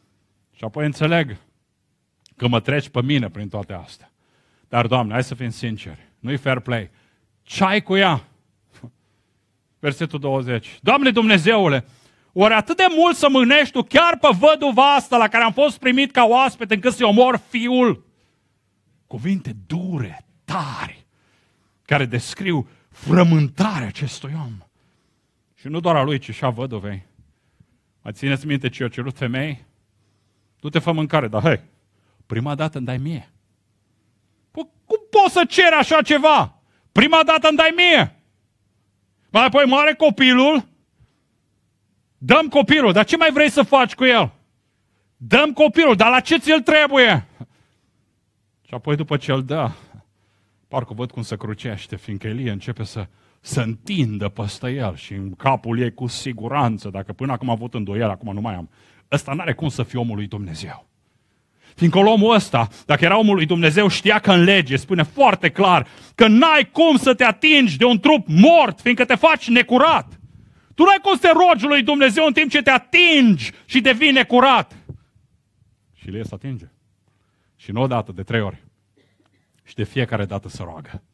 Și apoi înțeleg că mă treci pe mine prin toate astea. Dar, Doamne, hai să fim sinceri, nu-i fair play. Ce-ai cu ea? Versetul 20. Doamne Dumnezeule, ori atât de mult să mânești Tu chiar pe văduva asta la care am fost primit ca oaspete încât să-i omor fiul? Cuvinte dure, tari, care descriu frământarea acestui om. Și nu doar a lui, ci și a văduvei. Mai țineți minte ce i-a cerut femei? Du-te, fă mâncare, dar hei, prima dată îmi dai mie. Cum poți să ceri așa ceva? Prima dată îmi dai mie. Mai apoi moare copilul, dăm copilul, dar ce mai vrei să faci cu el? Dăm copilul, dar la ce ți-l trebuie? Și apoi după ce îl dă, parcă văd cum se crucește, fiindcă Elie începe să întindă peste el și în capul ei cu siguranță, dacă până acum am avut îndoială, acum nu mai am, ăsta n-are cum să fie omul lui Dumnezeu. Fiindcă omul ăsta, dacă era omul lui Dumnezeu, știa că în lege spune foarte clar că n-ai cum să te atingi de un trup mort, fiindcă te faci necurat. Tu n-ai cum să te rogi lui Dumnezeu în timp ce te atingi și devii necurat. Și Ilie se atinge. Și nu odată, de 3 ori. Și de fiecare dată se roagă.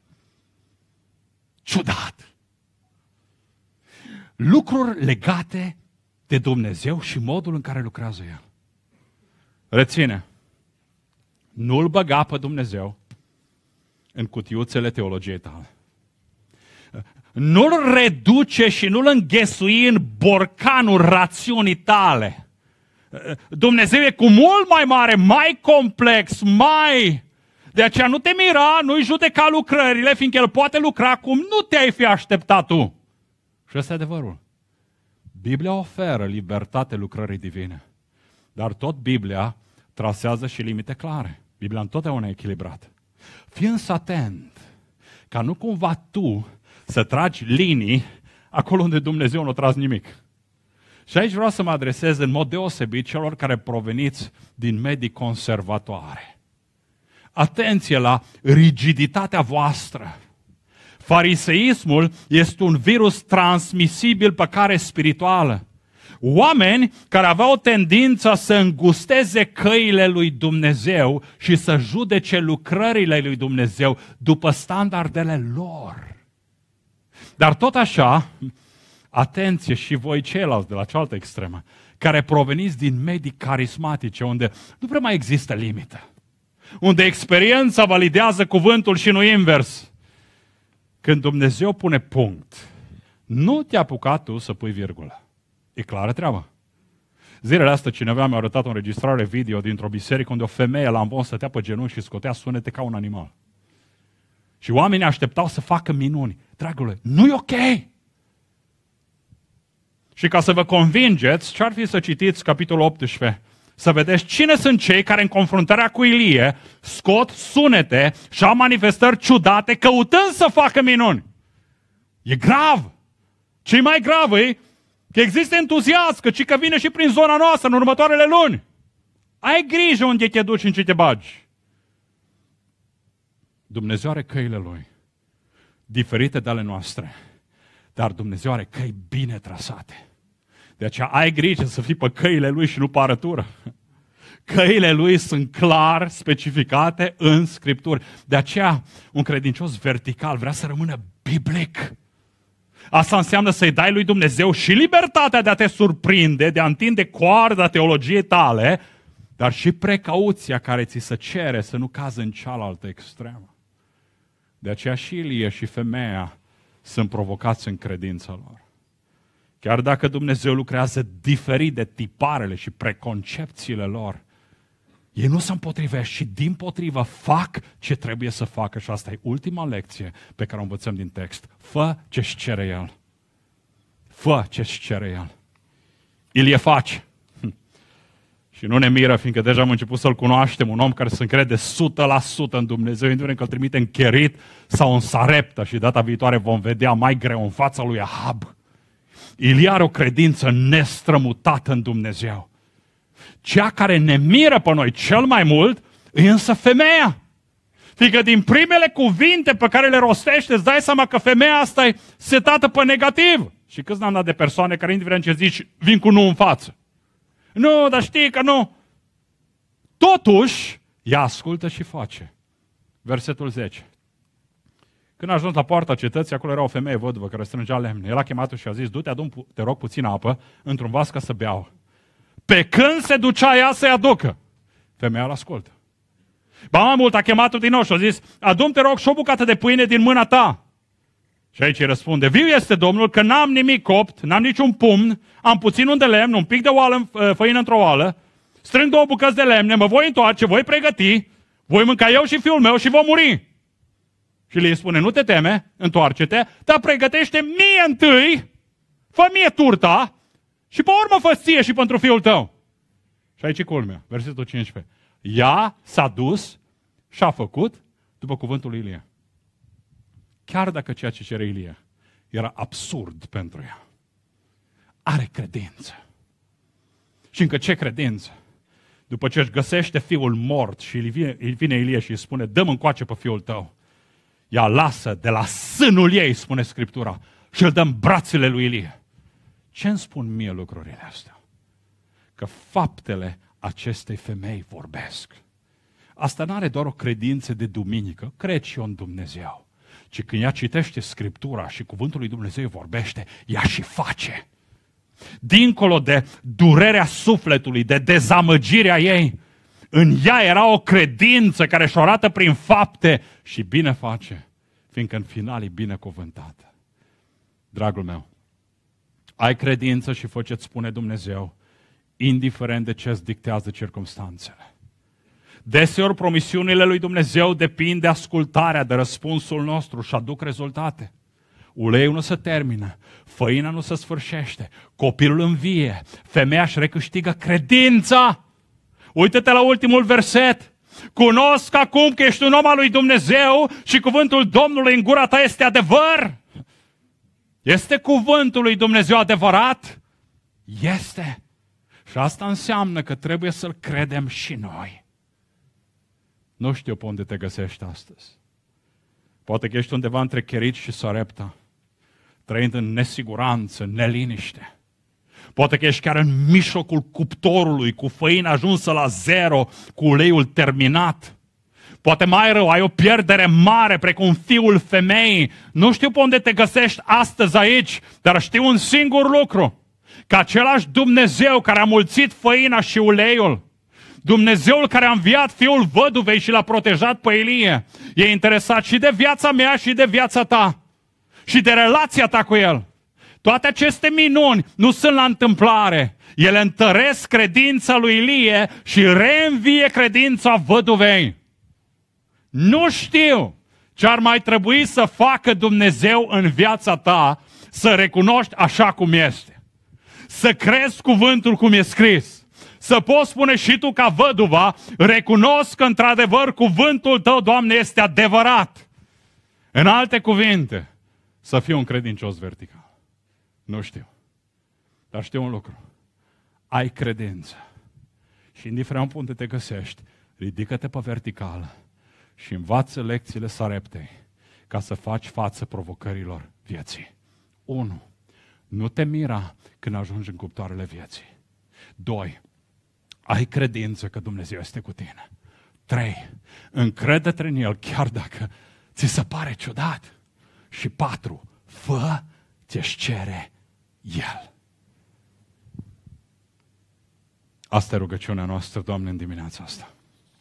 Ciudat! Lucruri legate de Dumnezeu și modul în care lucrează El. Reține, nu-L băga pe Dumnezeu în cutiuțele teologiei tale. Nu-L reduce și nu-L înghesui în borcanul rațiunii tale. Dumnezeu e cu mult mai mare, mai complex, mai... De aceea nu te mira, nu-i judeca lucrările, fiindcă El poate lucra cum nu te-ai fi așteptat tu. Și ăsta e adevărul. Biblia oferă libertate lucrării divine. Dar tot Biblia trasează și limite clare. Biblia întotdeauna e echilibrată. Fii însă atent ca nu cumva tu să tragi linii acolo unde Dumnezeu nu a tras nimic. Și aici vreau să mă adresez în mod deosebit celor care proveniți din medii conservatoare. Atenție la rigiditatea voastră. Fariseismul este un virus transmisibil pe care spirituală. Oameni care aveau tendința să îngusteze căile lui Dumnezeu și să judece lucrările lui Dumnezeu după standardele lor. Dar tot așa, atenție și voi ceilalți de la cealaltă extremă, care proveniți din medii carismatice, unde nu prea mai există limită, unde experiența validează cuvântul și nu invers. Când Dumnezeu pune punct, nu te-a apucat tu să pui virgulă. E clară treaba. Zilele astea cineva mi-a arătat o înregistrare video dintr-o biserică unde o femeie la amvon stătea pe genunchi și scotea sunete ca un animal. Și oamenii așteptau să facă minuni. Dragule, nu e ok! Și ca să vă convingeți, ce-ar fi să citiți capitolul 18, să vedeți cine sunt cei care în confruntarea cu Ilie scot sunete și au manifestări ciudate căutând să facă minuni. E grav! Ce mai grav e că există entuziasm, că vine și prin zona noastră în următoarele luni. Ai grijă unde te duci, în ce te bagi. Dumnezeu are căile Lui, diferite de ale noastre, dar Dumnezeu are căi bine trasate. De aceea ai grijă să fii pe căile Lui și nu pe arătură. Căile Lui sunt clar specificate în Scripturi. De aceea un credincios vertical vrea să rămână biblic. Asta înseamnă să-i dai lui Dumnezeu și libertatea de a te surprinde, de a întinde coarda teologiei tale, dar și precauția care ți se cere să nu cazi în cealaltă extremă. De aceea și Ilie și femeia sunt provocați în credința lor. Chiar dacă Dumnezeu lucrează diferit de tiparele și preconcepțiile lor, ei nu se împotrivesc și dimpotrivă fac ce trebuie să facă. Și asta e ultima lecție pe care o învățăm din text. Fă ce-și cere El. Fă ce-și cere El. Ilie face. Și nu ne miră, fiindcă deja am început să-l cunoaștem, un om care se încrede 100% în Dumnezeu, indiferent că îl trimite în Cherit sau în Sarepta, și data viitoare vom vedea mai greu în fața lui Ahab. Ilie are o credință nestrămutată în Dumnezeu. Cea care ne miră pe noi cel mai mult e însă femeia. Fiindcă din primele cuvinte pe care le rostește, îți dai seama că femeia asta e setată pe negativ. Și câți n-am dat de persoane care, indiferent ce zici, vin cu nu în față. Nu, dar știi că nu. Totuși, ea ascultă și face. Versetul 10. Când a ajuns la poarta cetății, acolo era o femeie văduvă care strângea lemne. El a chemat-o și a zis, du-te, adu-mi, te rog, puțină apă într-un vas ca să beau. Pe când se ducea ea să-i aducă, femeia îl ascultă. Ba mai mult, a chemat-o din nou și a zis, adu-mi, te rog, și o bucată de pâine din mâna ta. Și aici îi răspunde, viu este Domnul că n-am nimic copt, n-am niciun pumn, am puțin un de lemn, un pic de oală, făină într-o oală, strâng 2 bucăți de lemne, mă voi întoarce, voi pregăti, voi mânca eu și fiul meu și vom muri. Și le spune, nu te teme, întoarce-te, dar pregătește mie întâi, fă mie turta și pe urmă fă ție și pentru fiul tău. Și aici e culmea, versetul 15. Ea s-a dus și a făcut după cuvântul lui Ilie. Chiar dacă ceea ce cere Ilie era absurd pentru ea. Are credință. Și încă ce credință? După ce își găsește fiul mort și îi vine Ilie și îi spune, dă-mi încoace pe fiul tău. Ea lasă de la sânul ei, spune Scriptura, și îl dă în brațele lui Ilie. Ce îmi spun mie lucrurile astea? Că faptele acestei femei vorbesc. Asta nu are doar o credință de duminică, cred și eu în Dumnezeu, ci când ea citește Scriptura și cuvântul lui Dumnezeu vorbește, ea și face. Dincolo de durerea sufletului, de dezamăgirea ei, în ea era o credință care și-o arată prin fapte și bine face, fiindcă în final e binecuvântată. Dragul meu, ai credință și fă ce-ți spune Dumnezeu, indiferent de ce îți dictează circumstanțele. Deseori promisiunile lui Dumnezeu depind de ascultarea, de răspunsul nostru și aduc rezultate. Uleiul nu se termină, făina nu se sfârșește, copilul învie, femeia își recâștigă credința. Uită-te la ultimul verset. Cunosc acum că ești un om al lui Dumnezeu și cuvântul Domnului în gura ta este adevăr. Este cuvântul lui Dumnezeu adevărat? Este. Și asta înseamnă că trebuie să-l credem și noi. Nu știu pe unde te găsești astăzi. Poate că ești undeva între Cherit și Sarepta, trăind în nesiguranță, neliniște. Poate că ești chiar în mijlocul cuptorului, cu făina ajunsă la 0, cu uleiul terminat. Poate mai rău, ai o pierdere mare, precum fiul femeii. Nu știu pe unde te găsești astăzi aici, dar știu un singur lucru. Că același Dumnezeu care a mulțit făina și uleiul, Dumnezeul care a înviat fiul văduvei și l-a protejat pe Ilie, e interesat și de viața mea și de viața ta. Și de relația ta cu el. Toate aceste minuni nu sunt la întâmplare. Ele întăresc credința lui Ilie și reînvie credința văduvei. Nu știu ce ar mai trebui să facă Dumnezeu în viața ta să recunoști așa cum este. Să crezi cuvântul cum e scris. Să poți spune și tu ca văduva, recunosc că într-adevăr cuvântul tău, Doamne, este adevărat. În alte cuvinte, să fii un credincios vertical. Nu știu. Dar știu un lucru. Ai credință. Și indiferent unde te găsești, ridică-te pe verticală și învață lecțiile Sareptei ca să faci față provocărilor vieții. 1. Nu te mira când ajungi în cuptoarele vieții. 2. Ai credință că Dumnezeu este cu tine. 3. Încrede-te în El chiar dacă ți se pare ciudat. Și 4. Fă ce-și cere El. Asta e rugăciunea noastră, Doamne, în dimineața asta.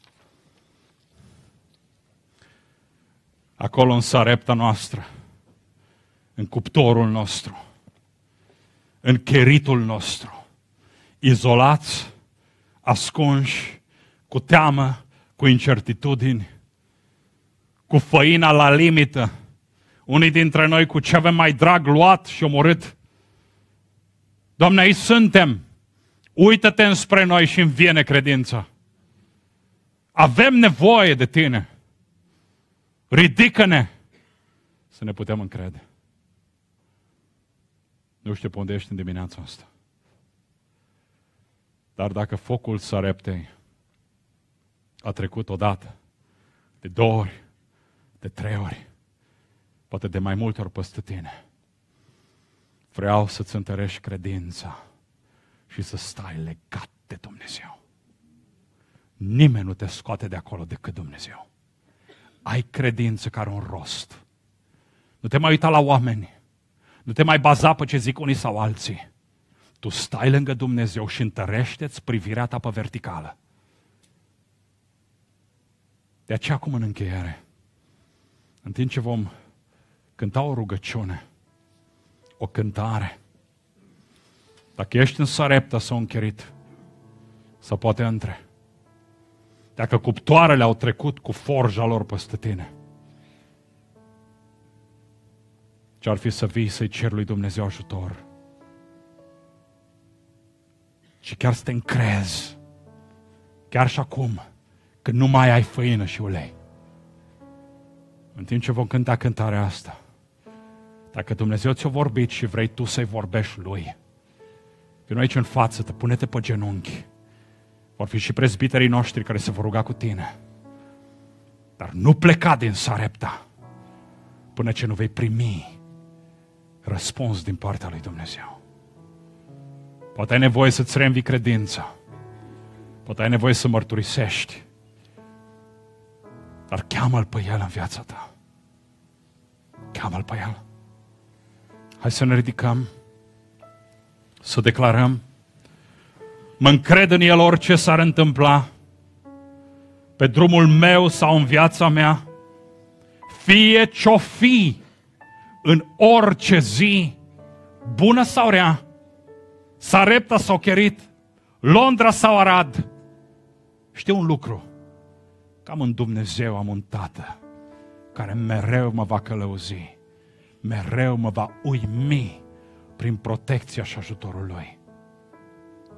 Acolo în Sarepta noastră, în cuptorul nostru, în cheritul nostru, izolați, ascunși, cu teamă, cu incertitudini, cu făina la limită, unii dintre noi cu ce avem mai drag luat și omorât. Doamne, aici suntem. Uită-te înspre noi și învie-ne credința. Avem nevoie de Tine. Ridică-ne să ne putem încrede. Nu știu pe unde ești în dimineața asta. Dar dacă focul Sareptei a trecut odată, de 2 ori, de 3 ori, poate de mai multe ori peste tine, vreau să-ți întărești credința și să stai legat de Dumnezeu. nimeni nu te scoate de acolo decât Dumnezeu. Ai credință care are un rost. Nu te mai uita la oameni. Nu te mai baza pe ce zic unii sau alții. Tu stai lângă Dumnezeu și întărește-ți privirea ta pe verticală. De aceea, acum în încheiere, în timp ce vom cânta o rugăciune, o cântare, dacă ești în Sarepta sau în Cherit, sau poate între, dacă cuptoarele au trecut cu forja lor peste tine, ce-ar fi să vii să-i ceri lui Dumnezeu ajutor și chiar să te încrezi, chiar și acum, când nu mai ai făină și ulei. În timp ce vom cânta cântarea asta, dacă Dumnezeu ți-a vorbit și vrei tu să-i vorbești Lui, vino aici în față, pune-te pe genunchi. Vor fi și prezbiterii noștri care se vor ruga cu tine. Dar nu pleca din Sarepta până ce nu vei primi răspuns din partea lui Dumnezeu. Poate ai nevoie să-ți reînvii credința. Poate ai nevoie să mărturisești. Dar cheamă-L pe El în viața ta. Cheamă-L pe El. Hai să ne ridicăm, să declarăm: mă încred în El orice s-ar întâmpla, pe drumul meu sau în viața mea, fie ce-o fi, în orice zi, bună sau rea, Sarepta sau Cherit, Londra sau Arad. Știu un lucru, că am în Dumnezeu, am un Tată care mereu mă va călăuzi, mereu mă va uimi prin protecția și ajutorul Lui.